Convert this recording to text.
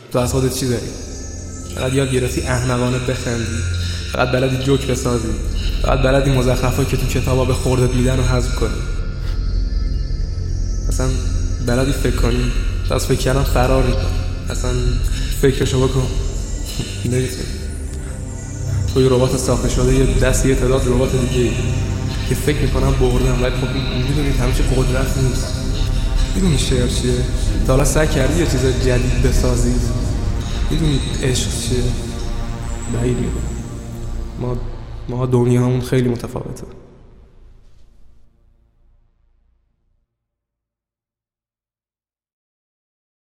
تو از خودت چی داری؟ فقط یاد گرفتی احمقانه بخندی، فقط بلدی جوک بسازی، فقط بلدی مزخرفایی که تو کتابا به خوردت میدن رو حذف کنی. اصلا بلدی فکر کنی، تو از فکر کردن فرار میکنی. اصلا فکرشو بکن، نمیتونی. توی ربات ساخته شده یه دست یه تعداد ربات دیگه که فکر میکنم بردم، ولی خب میدونید همیشه قدرت نیست. میدونی شعر چیه؟ تا حالا سعی کردی یه چیز جدید بسازی؟ میدونی عشق چیه؟ بعید میدونم. ما دنیاهمون خیلی متفاوته.